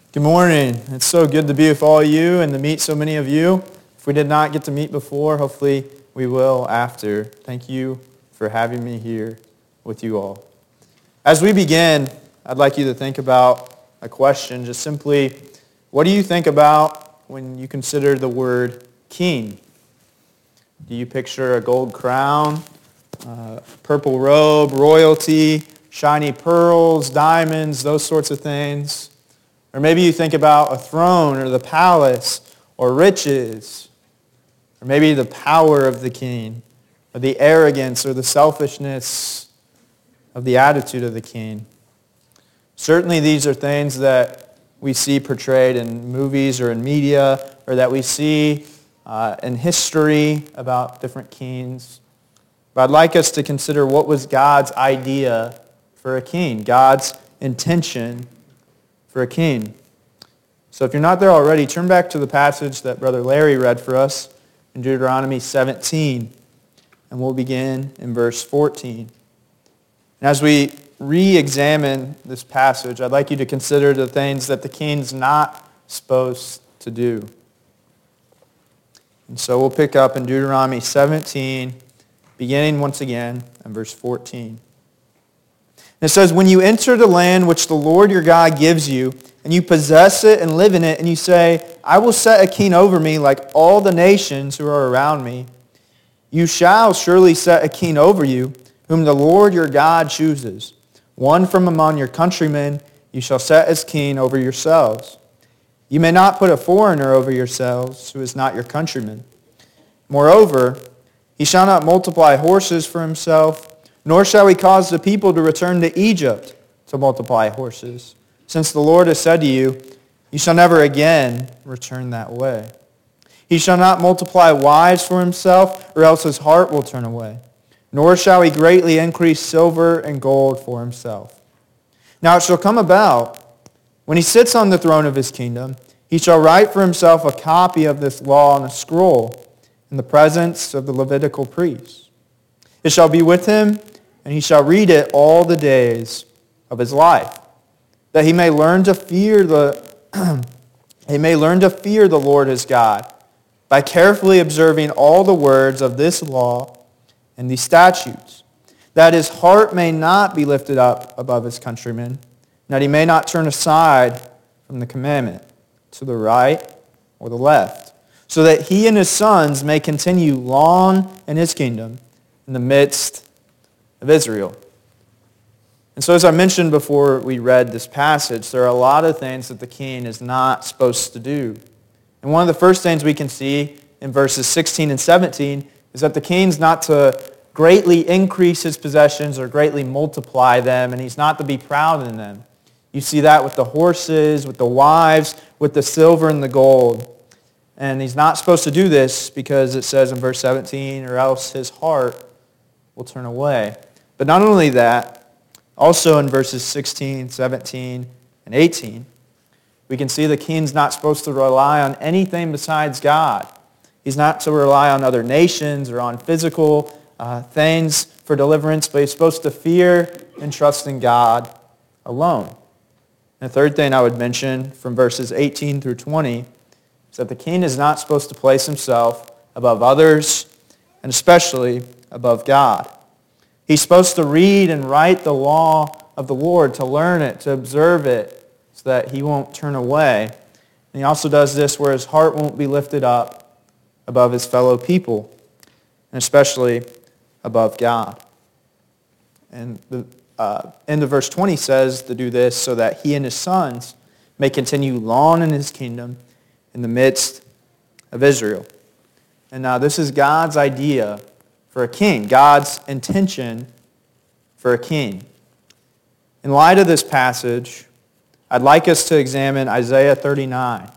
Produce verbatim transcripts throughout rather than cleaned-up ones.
Good morning. It's so good to be with all of you and to meet so many of you. If we did not get to meet before, hopefully we will after. Thank you for having me here with you all. As we begin, I'd like you to think about a question, just simply, what do you think about when you consider the word king? Do you picture a gold crown, uh, purple robe, royalty, shiny pearls, diamonds, those sorts of things? Or maybe you think about a throne or the palace or riches, or maybe the power of the king, or the arrogance or the selfishness of the attitude of the king. Certainly these are things that we see portrayed in movies or in media, or that we see uh, in history about different kings. But I'd like us to consider what was God's idea for a king, God's intention for a king. So if you're not there already, turn back to the passage that Brother Larry read for us in Deuteronomy seventeen, and we'll begin in verse fourteen. And as we re-examine this passage, I'd like you to consider the things that the king's not supposed to do. And so we'll pick up in Deuteronomy seventeen, beginning once again in verse fourteen. And it says, "When you enter the land which the Lord your God gives you, and you possess it and live in it, and you say, I will set a king over me like all the nations who are around me, you shall surely set a king over you, whom the Lord your God chooses. One from among your countrymen you shall set as king over yourselves. You may not put a foreigner over yourselves who is not your countryman. Moreover, he shall not multiply horses for himself, nor shall he cause the people to return to Egypt to multiply horses, since the Lord has said to you, you shall never again return that way. He shall not multiply wives for himself, or else his heart will turn away, nor shall he greatly increase silver and gold for himself. Now it shall come about, when he sits on the throne of his kingdom, he shall write for himself a copy of this law on a scroll in the presence of the Levitical priests. It shall be with him, and he shall read it all the days of his life, that he may learn to fear the he may learn to fear the Lord his God, by carefully observing all the words of this law and these statutes, that his heart may not be lifted up above his countrymen, and that he may not turn aside from the commandment to the right or the left, so that he and his sons may continue long in his kingdom in the midst of Israel." And so as I mentioned before we read this passage, there are a lot of things that the king is not supposed to do. And one of the first things we can see in verses sixteen and seventeen is that the king's not to greatly increase his possessions or greatly multiply them, and he's not to be proud in them. You see that with the horses, with the wives, with the silver and the gold. And he's not supposed to do this because it says in verse seventeen, or else his heart will turn away. But not only that, also in verses sixteen, seventeen, and eighteen, we can see the king's not supposed to rely on anything besides God. He's not to rely on other nations or on physical uh, things for deliverance, but he's supposed to fear and trust in God alone. And the third thing I would mention from verses eighteen through twenty is that the king is not supposed to place himself above others, and especially above God. He's supposed to read and write the law of the Lord, to learn it, to observe it, so that he won't turn away. And he also does this where his heart won't be lifted up above his fellow people, and especially above God. And the uh, end of verse twenty says to do this so that he and his sons may continue long in his kingdom in the midst of Israel. And now this is God's idea for a king, God's intention for a king. In light of this passage, I'd like us to examine Isaiah thirty-nine.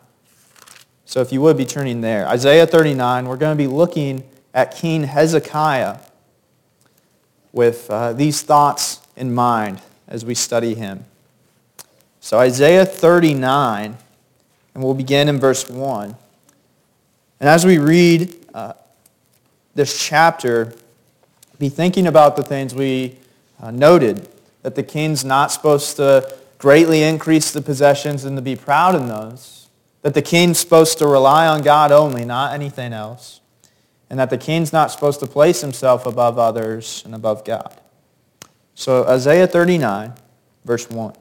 So if you would be turning there. Isaiah thirty-nine, we're going to be looking at King Hezekiah with uh, these thoughts in mind as we study him. So Isaiah thirty-nine, and we'll begin in verse one. And as we read uh, this chapter, be thinking about the things we uh, noted, that the king's not supposed to greatly increase the possessions and to be proud in those. That the king's supposed to rely on God only, not anything else. And that the king's not supposed to place himself above others and above God. So Isaiah thirty-nine, verse one.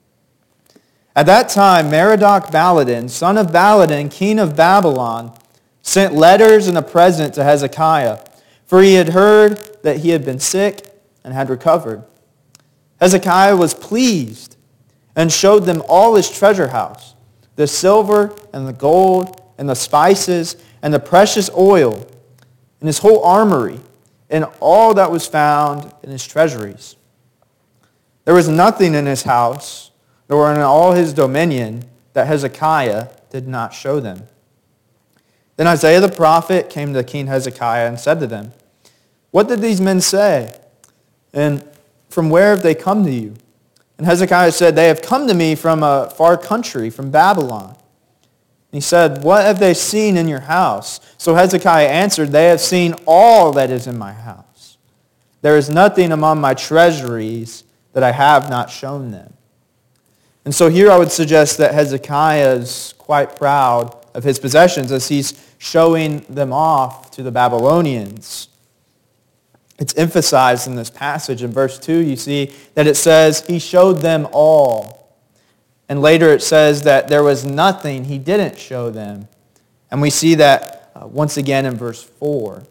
At that time, Merodach Baladan, son of Baladan, king of Babylon, sent letters and a present to Hezekiah, for he had heard that he had been sick and had recovered. Hezekiah was pleased and showed them all his treasure house, the silver and the gold and the spices and the precious oil, and his whole armory, and all that was found in his treasuries. There was nothing in his house, nor in all his dominion, that Hezekiah did not show them. Then Isaiah the prophet came to King Hezekiah and said to them, "What did these men say? And from where have they come to you?" And Hezekiah said, "They have come to me from a far country, from Babylon." And he said, "What have they seen in your house?" So Hezekiah answered, "They have seen all that is in my house. There is nothing among my treasuries that I have not shown them." And so here I would suggest that Hezekiah is quite proud of his possessions as he's showing them off to the Babylonians. It's emphasized in this passage. In verse two, you see that it says he showed them all. And later it says that there was nothing he didn't show them. And we see that uh, once again in verse four.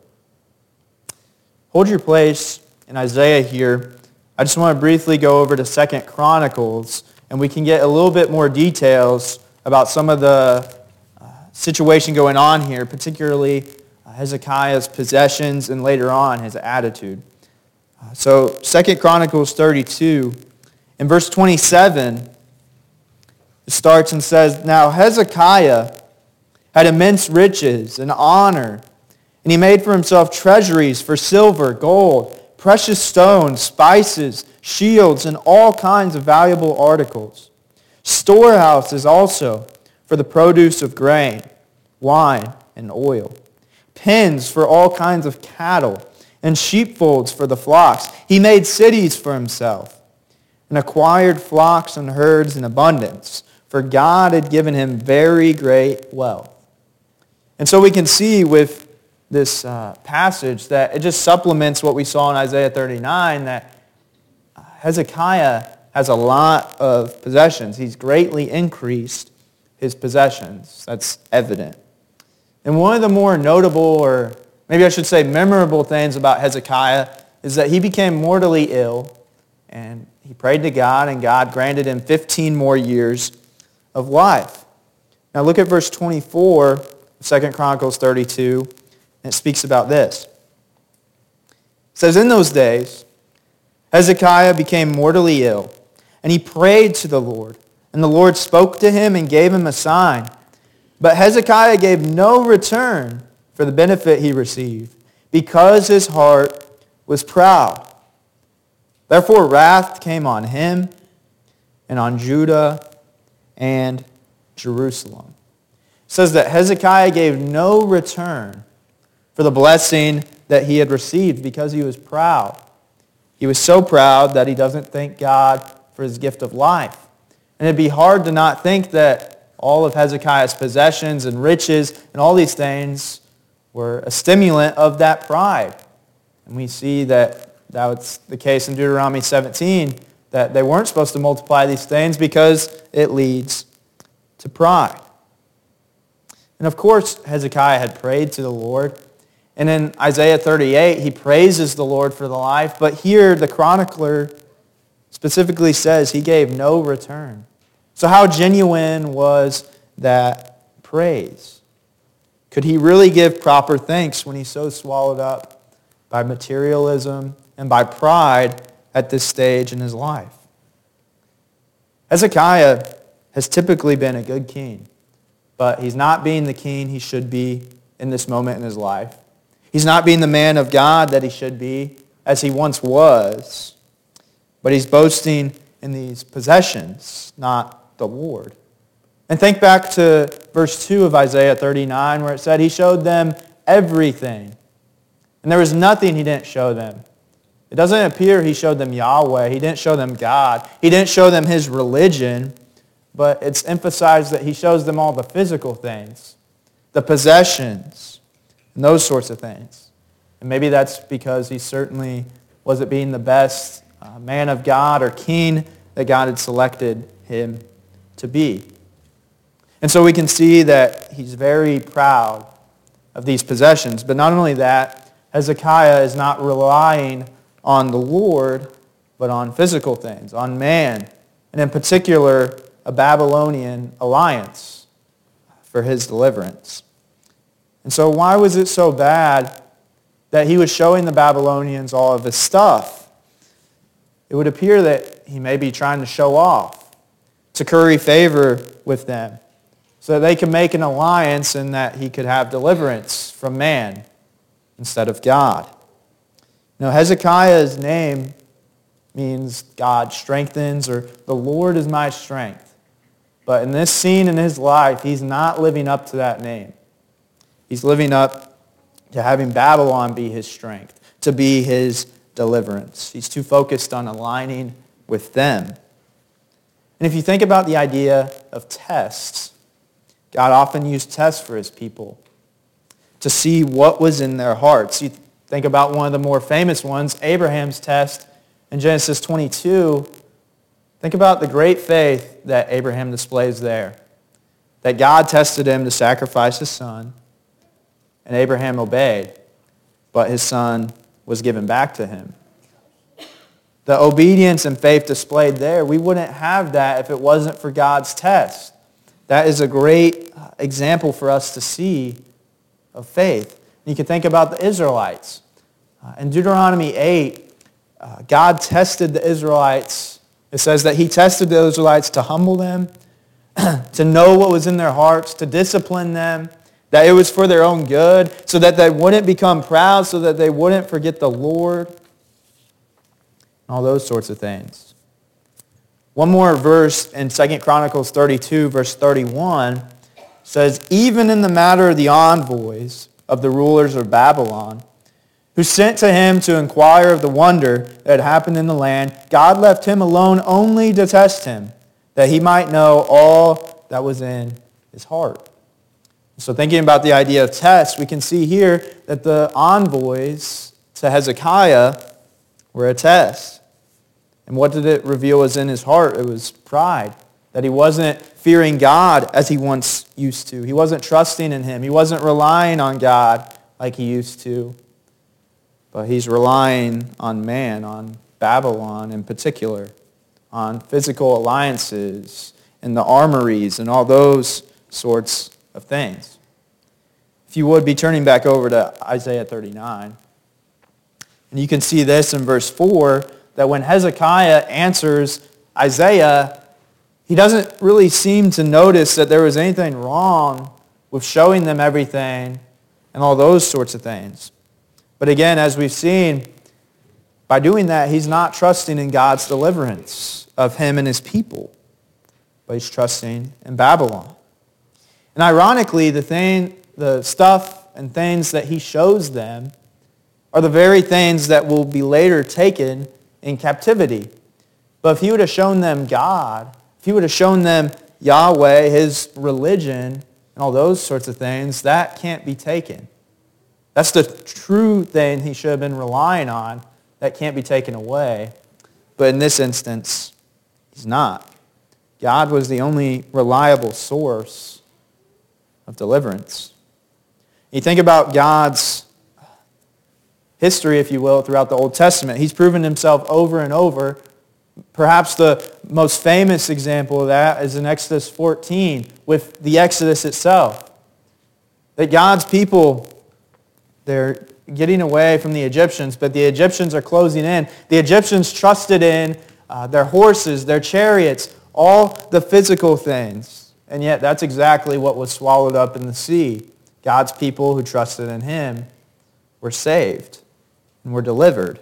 Hold your place in Isaiah here. I just want to briefly go over to Second Chronicles, and we can get a little bit more details about some of the uh, situation going on here, particularly uh, Hezekiah's possessions and later on his attitude. Uh, so Second Chronicles thirty-two, in verse twenty-seven, it starts and says, "Now Hezekiah had immense riches and honor, and he made for himself treasuries for silver, gold, precious stones, spices, shields, and all kinds of valuable articles. Storehouses also for the produce of grain, wine, and oil. Pens for all kinds of cattle, and sheepfolds for the flocks. He made cities for himself, and acquired flocks and herds in abundance, for God had given him very great wealth." And so we can see with this uh, passage that it just supplements what we saw in Isaiah thirty-nine, that Hezekiah has a lot of possessions. He's greatly increased his possessions. That's evident. And one of the more notable, or maybe I should say memorable things about Hezekiah is that he became mortally ill, and he prayed to God, and God granted him fifteen more years of life. Now look at verse twenty-four of Second Chronicles thirty-two. And it speaks about this. It says, "In those days, Hezekiah became mortally ill, and he prayed to the Lord. And the Lord spoke to him and gave him a sign. But Hezekiah gave no return for the benefit he received, because his heart was proud. Therefore wrath came on him and on Judah and Jerusalem." It says that Hezekiah gave no return for the blessing that he had received because he was proud. He was so proud that he doesn't thank God for his gift of life. And it'd be hard to not think that all of Hezekiah's possessions and riches and all these things were a stimulant of that pride. And we see that that's the case in Deuteronomy seventeen, that they weren't supposed to multiply these things because it leads to pride. And of course, Hezekiah had prayed to the Lord. And in Isaiah thirty-eight, he praises the Lord for the life. But here, the chronicler specifically says he gave no return. So how genuine was that praise? Could he really give proper thanks when he's so swallowed up by materialism and by pride at this stage in his life? Hezekiah has typically been a good king, but he's not being the king he should be in this moment in his life. He's not being the man of God that he should be, as he once was, but he's boasting in these possessions, not the Lord. And think back to verse two of Isaiah thirty-nine, where it said he showed them everything. And there was nothing he didn't show them. It doesn't appear he showed them Yahweh. He didn't show them God. He didn't show them his religion. But it's emphasized that he shows them all the physical things, the possessions, and those sorts of things. And maybe that's because he certainly wasn't being the best uh, man of God or king that God had selected him to be. And so we can see that he's very proud of these possessions. But not only that, Hezekiah is not relying on the Lord, but on physical things, on man, and in particular, a Babylonian alliance for his deliverance. And so why was it so bad that he was showing the Babylonians all of his stuff? It would appear that he may be trying to show off, to curry favor with them, so that they could make an alliance and that he could have deliverance from man instead of God. Now, Hezekiah's name means God strengthens, or the Lord is my strength. But in this scene in his life, he's not living up to that name. He's living up to having Babylon be his strength, to be his deliverance. He's too focused on aligning with them. And if you think about the idea of tests, God often used tests for his people to see what was in their hearts. You think about one of the more famous ones, Abraham's test in Genesis twenty-two. Think about the great faith that Abraham displays there, that God tested him to sacrifice his son, and Abraham obeyed, but his son was given back to him. The obedience and faith displayed there, we wouldn't have that if it wasn't for God's test. That is a great example for us to see of faith. You can think about the Israelites. Uh, in Deuteronomy eight, uh, God tested the Israelites. It says that he tested the Israelites to humble them, to know what was in their hearts, to discipline them, that it was for their own good, so that they wouldn't become proud, so that they wouldn't forget the Lord, and all those sorts of things. One more verse in Second Chronicles thirty-two, verse thirty-one, says, even in the matter of the envoys of the rulers of Babylon, who sent to him to inquire of the wonder that had happened in the land, God left him alone only to test him, that he might know all that was in his heart. So thinking about the idea of tests, we can see here that the envoys to Hezekiah were a test. And what did it reveal was in his heart? It was pride, that he wasn't fearing God as he once used to. He wasn't trusting in him. He wasn't relying on God like he used to. But he's relying on man, on Babylon in particular, on physical alliances and the armories and all those sorts of things. If you would be turning back over to Isaiah thirty-nine. And you can see this in verse four, that when Hezekiah answers Isaiah, he doesn't really seem to notice that there was anything wrong with showing them everything and all those sorts of things. But again, as we've seen, by doing that, he's not trusting in God's deliverance of him and his people, but he's trusting in Babylon. And ironically, the thing, the stuff and things that he shows them are the very things that will be later taken in captivity. But if he would have shown them God, if he would have shown them Yahweh, his religion, and all those sorts of things, that can't be taken. That's the true thing he should have been relying on. That can't be taken away. But in this instance, he's not. God was the only reliable source of deliverance. You think about God's history, if you will, throughout the Old Testament. He's proven himself over and over. Perhaps the most famous example of that is in Exodus fourteen with the Exodus itself. That God's people, they're getting away from the Egyptians, but the Egyptians are closing in. The Egyptians trusted in uh, their horses, their chariots, all the physical things. And yet that's exactly what was swallowed up in the sea. God's people who trusted in him were saved and were delivered.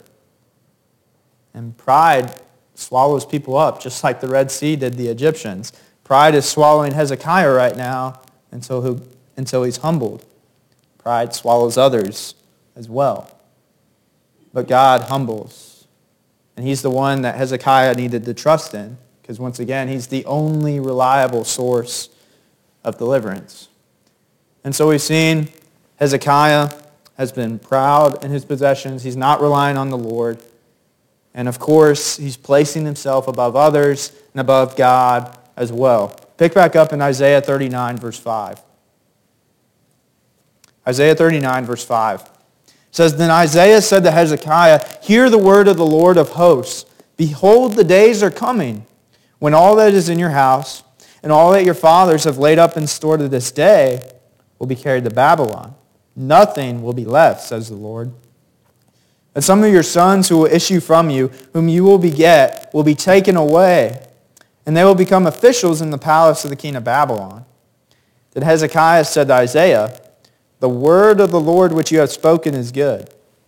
And pride swallows people up, just like the Red Sea did the Egyptians. Pride is swallowing Hezekiah right now until, he, until he's humbled. Pride swallows others as well. But God humbles And he's the one that Hezekiah needed to trust in, because once again, he's the only reliable source of deliverance. And so we've seen Hezekiah has been proud in his possessions. He's not relying on the Lord. And of course, he's placing himself above others and above God as well. Pick back up in Isaiah thirty-nine, verse five. Isaiah thirty-nine, verse five. It says, Then Isaiah said to Hezekiah, Hear the word of the Lord of hosts. Behold, the days are coming, when all that is in your house and all that your fathers have laid up in store to this day will be carried to Babylon. Nothing will be left, says the Lord. And some of your sons who will issue from you, whom you will beget, will be taken away, and they will become officials in the palace of the king of Babylon. Then Hezekiah said to Isaiah, The word of the Lord which you have spoken is good.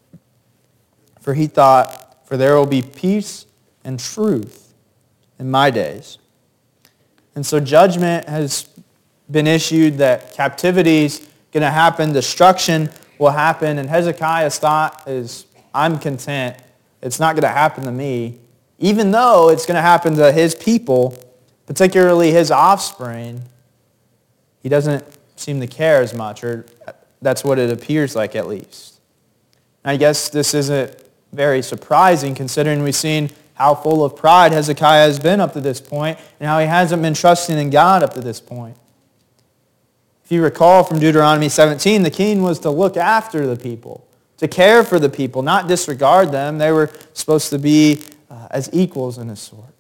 For he thought, For there will be peace and truth in my days. And so judgment has been issued that captivity is going to happen, destruction will happen, and Hezekiah's thought is, I'm content. It's not going to happen to me, even though it's going to happen to his people, particularly his offspring. He doesn't seem to care as much, or that's what it appears like at least. I guess this isn't very surprising considering we've seen how full of pride Hezekiah has been up to this point and how he hasn't been trusting in God up to this point. If you recall from Deuteronomy seventeen, the king was to look after the people, to care for the people, not disregard them. They were supposed to be uh, as equals in a sort.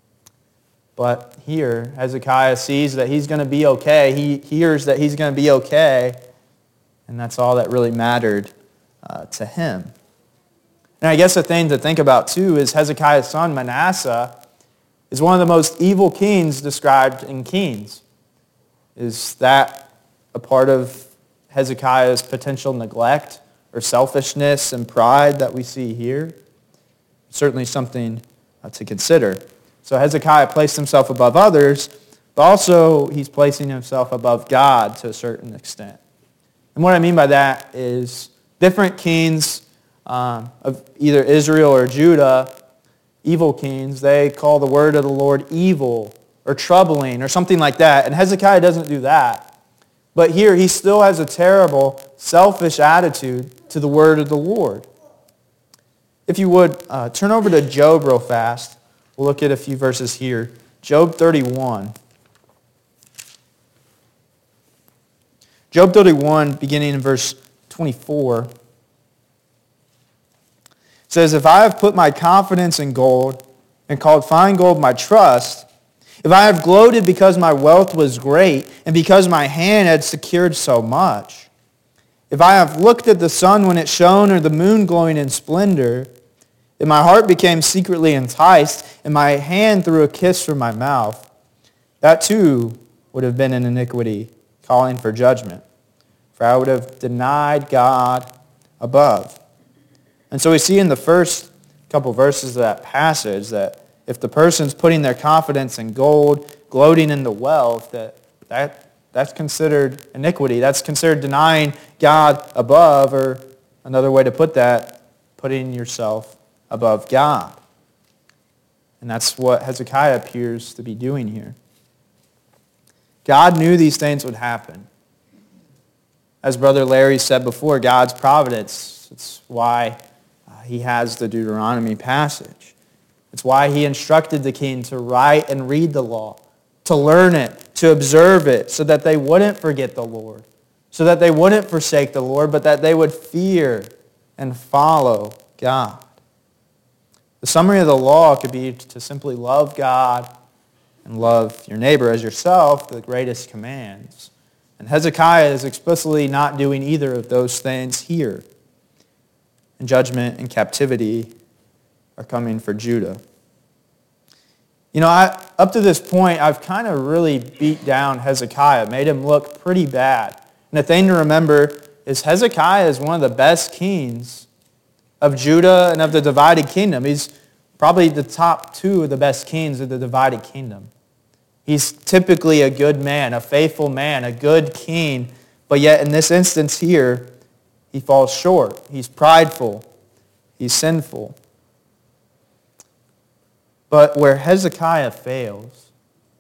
But here, Hezekiah sees that he's going to be okay. He hears that he's going to be okay. And that's all that really mattered uh, to him. And I guess the thing to think about, too, is Hezekiah's son, Manasseh, is one of the most evil kings described in Kings. Is that a part of Hezekiah's potential neglect or selfishness and pride that we see here? Certainly something uh, to consider. So Hezekiah placed himself above others, but also he's placing himself above God to a certain extent. And what I mean by that is different kings um, of either Israel or Judah, evil kings, they call the word of the Lord evil or troubling or something like that. And Hezekiah doesn't do that. But here he still has a terrible, selfish attitude to the word of the Lord. If you would, uh, turn over to Job real fast. We'll look at a few verses here. Job thirty-one. Job thirty-one, beginning in verse twenty-four, says, If I have put my confidence in gold and called fine gold my trust, if I have gloated because my wealth was great and because my hand had secured so much, if I have looked at the sun when it shone or the moon glowing in splendor, if my heart became secretly enticed and my hand threw a kiss from my mouth, that too would have been an iniquity, calling for judgment. For I would have denied God above. And so we see in the first couple verses of that passage that if the person's putting their confidence in gold, gloating in the wealth, that, that that's considered iniquity. That's considered denying God above, or another way to put that, putting yourself above God. And that's what Hezekiah appears to be doing here. God knew these things would happen. As Brother Larry said before, God's providence. It's why uh, he has the Deuteronomy passage. It's why he instructed the king to write and read the law, to learn it, to observe it, so that they wouldn't forget the Lord, so that they wouldn't forsake the Lord, but that they would fear and follow God. The summary of the law could be to simply love God and love your neighbor as yourself, the greatest commands. And Hezekiah is explicitly not doing either of those things here. And judgment and captivity are coming for Judah. You know, I, up to this point, I've kind of really beat down Hezekiah, made him look pretty bad. And the thing to remember is Hezekiah is one of the best kings of Judah and of the divided kingdom. He's probably the top two of the best kings of the divided kingdom. He's typically a good man, a faithful man, a good king, but yet in this instance here, he falls short. He's prideful. He's sinful. But where Hezekiah fails,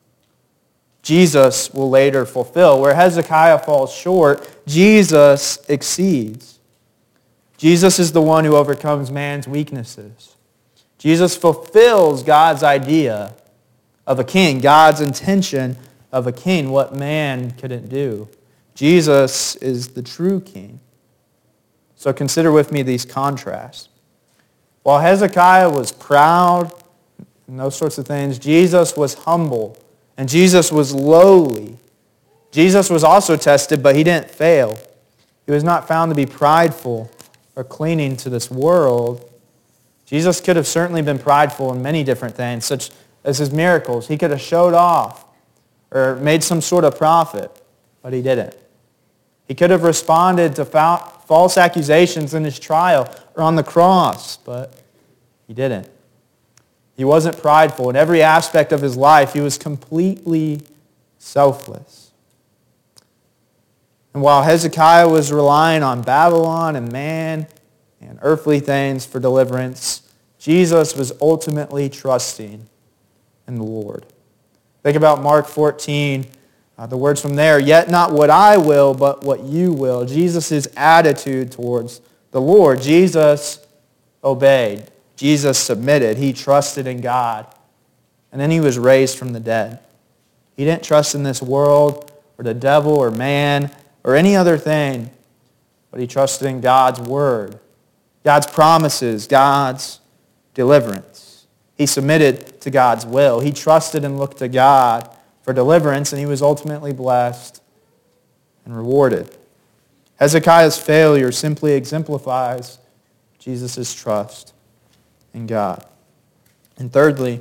Jesus will later fulfill. Where Hezekiah falls short, Jesus exceeds. Jesus is the one who overcomes man's weaknesses. Jesus fulfills God's idea of a king, God's intention of a king, what man couldn't do. Jesus is the true king. So consider with me these contrasts. While Hezekiah was proud and those sorts of things, Jesus was humble and Jesus was lowly. Jesus was also tested, but he didn't fail. He was not found to be prideful or clinging to this world. Jesus could have certainly been prideful in many different things, such as his miracles. He could have showed off or made some sort of profit, but he didn't. He could have responded to false accusations in his trial or on the cross, but he didn't. He wasn't prideful. In every aspect of his life, he was completely selfless. And while Hezekiah was relying on Babylon and man and earthly things for deliverance, Jesus was ultimately trusting in the Lord. Think about Mark fourteen, uh, the words from there, "Yet not what I will, but what you will." Jesus' attitude towards the Lord. Jesus obeyed. Jesus submitted. He trusted in God. And then he was raised from the dead. He didn't trust in this world or the devil or man or any other thing, but he trusted in God's word, God's promises, God's deliverance. He submitted to God's will. He trusted and looked to God for deliverance, and he was ultimately blessed and rewarded. Hezekiah's failure simply exemplifies Jesus' trust in God. And thirdly,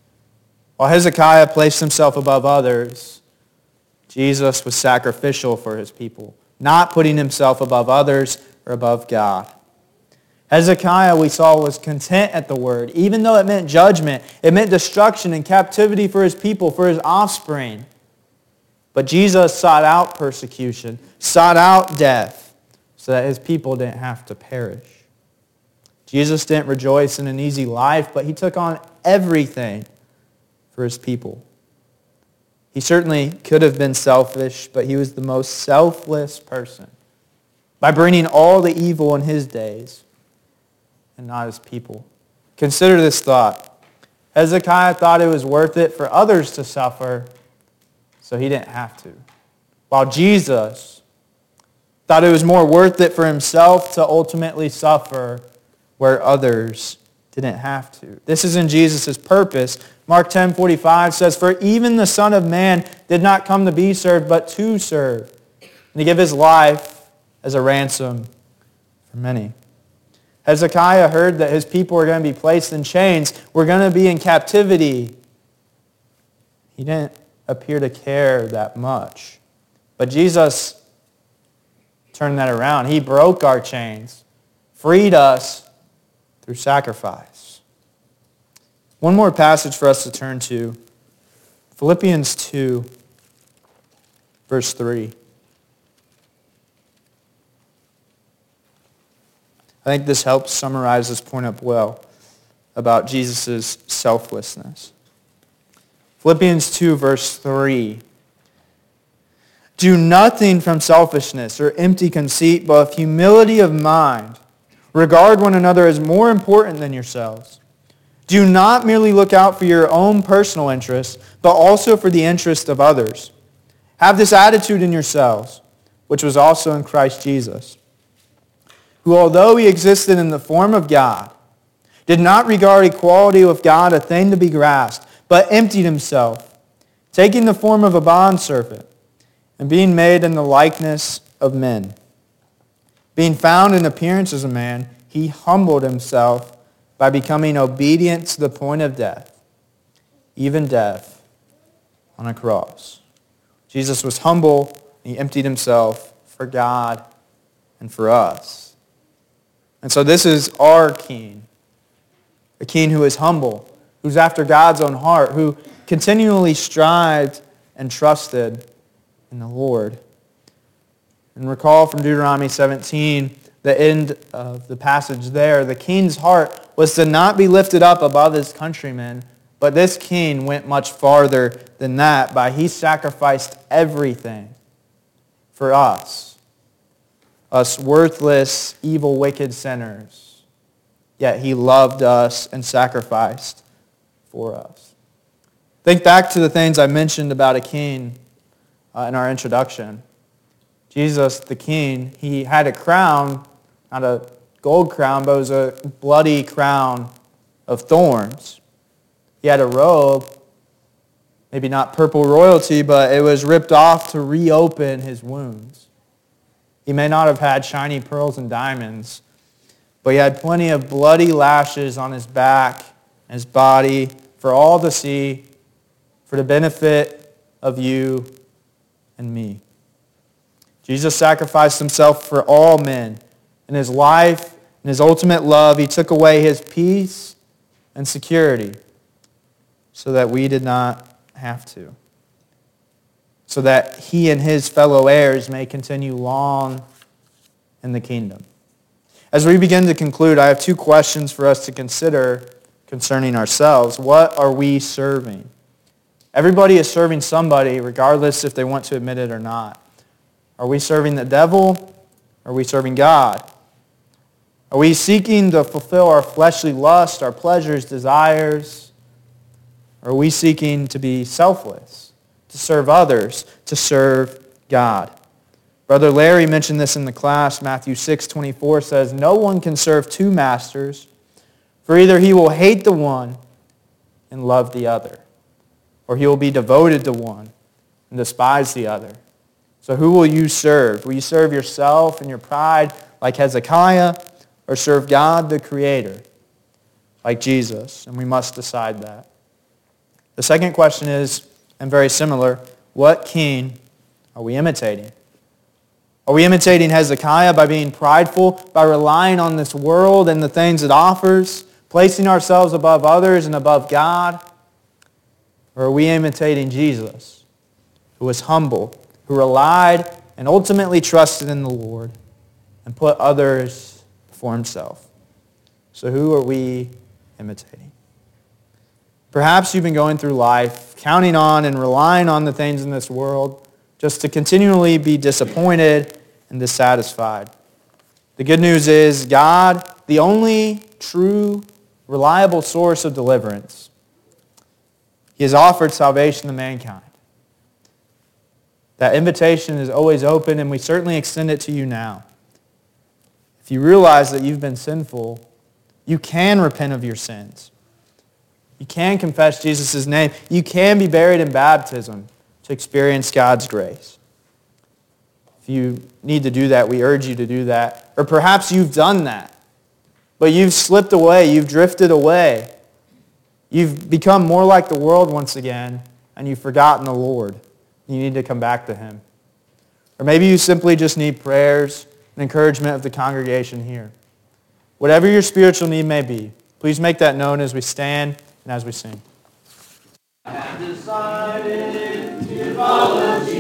while Hezekiah placed himself above others, Jesus was sacrificial for his people, not putting himself above others or above God. Hezekiah, we saw, was content at the word, even though it meant judgment. It meant destruction and captivity for his people, for his offspring. But Jesus sought out persecution, sought out death, so that his people didn't have to perish. Jesus didn't rejoice in an easy life, but he took on everything for his people. He certainly could have been selfish, but he was the most selfless person by bringing all the evil in his days and not his people. Consider this thought. Hezekiah thought it was worth it for others to suffer, so he didn't have to. While Jesus thought it was more worth it for himself to ultimately suffer where others didn't have to. This is in Jesus' purpose. Mark ten forty-five says, "For even the Son of Man did not come to be served, but to serve, and to give his life as a ransom for many." Hezekiah heard that his people were going to be placed in chains, were going to be in captivity. He didn't appear to care that much. But Jesus turned that around. He broke our chains, freed us through sacrifice. One more passage for us to turn to. Philippians two, verse three. I think this helps summarize this point up well about Jesus' selflessness. Philippians two, verse three. "Do nothing from selfishness or empty conceit, but with humility of mind, regard one another as more important than yourselves. Do not merely look out for your own personal interests, but also for the interest of others. Have this attitude in yourselves, which was also in Christ Jesus, who, although he existed in the form of God, did not regard equality with God a thing to be grasped, but emptied himself, taking the form of a bondservant, and being made in the likeness of men. Being found in appearance as a man, he humbled himself by becoming obedient to the point of death, even death on a cross." Jesus was humble. He emptied himself for God and for us. And so this is our King, a King who is humble, who's after God's own heart, who continually strived and trusted in the Lord. And recall from Deuteronomy seventeen, the end of the passage there, the king's heart was to not be lifted up above his countrymen, But this king went much farther than that by he sacrificed everything for us, us worthless, evil, wicked sinners. Yet he loved us and sacrificed for us. Think back to the things I mentioned about a king uh, in our introduction. Jesus, the king, he had a crown, not a gold crown, but it was a bloody crown of thorns. He had a robe, maybe not purple royalty, but it was ripped off to reopen his wounds. He may not have had shiny pearls and diamonds, but he had plenty of bloody lashes on his back and his body for all to see, for the benefit of you and me. Jesus sacrificed himself for all men. In his life, in his ultimate love, he took away his peace and security so that we did not have to. So that he and his fellow heirs may continue long in the kingdom. As we begin to conclude, I have two questions for us to consider concerning ourselves. What are we serving? Everybody is serving somebody, regardless if they want to admit it or not. Are we serving the devil? Are we serving God? Are we seeking to fulfill our fleshly lust, our pleasures, desires? Or are we seeking to be selfless, to serve others, to serve God? Brother Larry mentioned this in the class. Matthew six twenty-four says, "No one can serve two masters, for either he will hate the one and love the other, or he will be devoted to one and despise the other." So who will you serve? Will you serve yourself and your pride like Hezekiah, or serve God the Creator like Jesus? And we must decide that. The second question is, and very similar, what king are we imitating? Are we imitating Hezekiah by being prideful, by relying on this world and the things it offers, placing ourselves above others and above God? Or are we imitating Jesus, who was humble, who relied and ultimately trusted in the Lord and put others before himself? So who are we imitating? Perhaps you've been going through life counting on and relying on the things in this world just to continually be disappointed and dissatisfied. The good news is God, the only true, reliable source of deliverance, he has offered salvation to mankind. That invitation is always open, and we certainly extend it to you now. If you realize that you've been sinful, you can repent of your sins. You can confess Jesus' name. You can be buried in baptism to experience God's grace. If you need to do that, we urge you to do that. Or perhaps you've done that, but you've slipped away, you've drifted away. You've become more like the world once again, and you've forgotten the Lord. You need to come back to him. Or maybe you simply just need prayers and encouragement of the congregation here. Whatever your spiritual need may be, please make that known as we stand and as we sing. I have decided to follow Jesus.